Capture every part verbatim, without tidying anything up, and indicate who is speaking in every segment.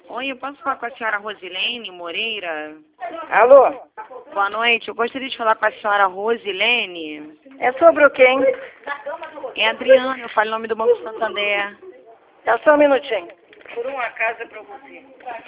Speaker 1: Oi, eu posso falar com a senhora Rosilene Moreira?
Speaker 2: Alô?
Speaker 1: Boa noite, eu gostaria de falar com a senhora Rosilene.
Speaker 2: É sobre o quem?
Speaker 1: É Adriana, eu falo em nome do Banco Santander.
Speaker 2: É só um minutinho. Por uma casa pra você.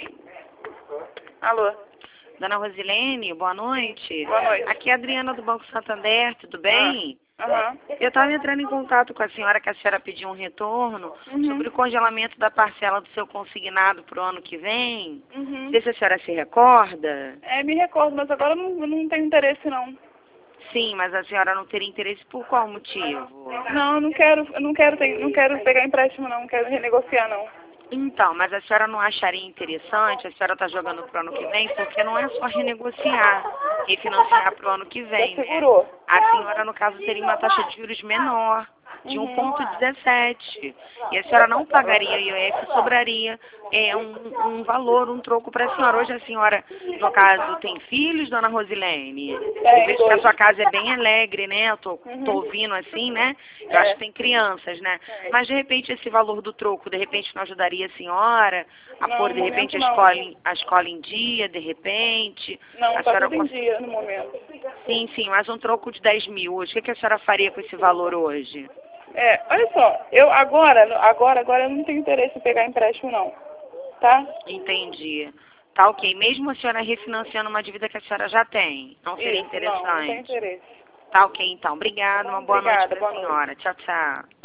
Speaker 2: Alô?
Speaker 1: Dona Rosilene, boa noite.
Speaker 2: Boa noite.
Speaker 1: Aqui é a Adriana do Banco Santander, tudo bem?
Speaker 2: Aham.
Speaker 1: Eu estava entrando em contato com a senhora, que a senhora pediu um retorno
Speaker 2: Uhum.
Speaker 1: sobre o congelamento da parcela do seu consignado para o ano que vem.
Speaker 2: Uhum.
Speaker 1: Não sei se a senhora se recorda.
Speaker 2: É, me recordo, mas agora eu não, eu não tenho interesse, não.
Speaker 1: Sim, mas a senhora não teria interesse por qual motivo?
Speaker 2: Não, eu não quero, eu não quero, ter, não quero pegar empréstimo, não. Não quero renegociar, não.
Speaker 1: Então, mas a senhora não acharia interessante, a senhora está jogando para o ano que vem, porque não é só renegociar, refinanciar para o ano que vem,
Speaker 2: Já
Speaker 1: né?
Speaker 2: segurou?
Speaker 1: A senhora, no caso, teria uma taxa de juros menor, de um vírgula dezessete. E a senhora não pagaria I O F, sobraria é, um, um valor, um troco para a senhora. Hoje a senhora, no caso, tem filhos, dona Rosilene? Eu vejo que a sua casa é bem alegre, né? Eu tô, tô ouvindo assim, né? Eu acho que tem crianças, né? Mas, de repente, esse valor do troco, de repente, não ajudaria a senhora a
Speaker 2: Não,
Speaker 1: pôr,
Speaker 2: no
Speaker 1: de repente, a
Speaker 2: momento,
Speaker 1: escola,
Speaker 2: não.
Speaker 1: em- a escola em dia, de repente?
Speaker 2: Não,
Speaker 1: A
Speaker 2: tá
Speaker 1: senhora
Speaker 2: tudo em
Speaker 1: cons-
Speaker 2: dia no momento.
Speaker 1: Sim, sim, mas um troco de dez mil hoje. O que, que a senhora faria com esse valor hoje?
Speaker 2: É, olha só, eu agora, agora, agora eu não tenho interesse em pegar empréstimo, não. Tá?
Speaker 1: Entendi. Tá ok. Mesmo a senhora refinanciando uma dívida que a senhora já tem, não seria
Speaker 2: Isso, não, não tenho
Speaker 1: interessante?
Speaker 2: interesse.
Speaker 1: Tá ok, então. Obrigada. Uma boa
Speaker 2: Obrigada,
Speaker 1: noite para
Speaker 2: boa
Speaker 1: a
Speaker 2: noite.
Speaker 1: senhora. Tchau, tchau.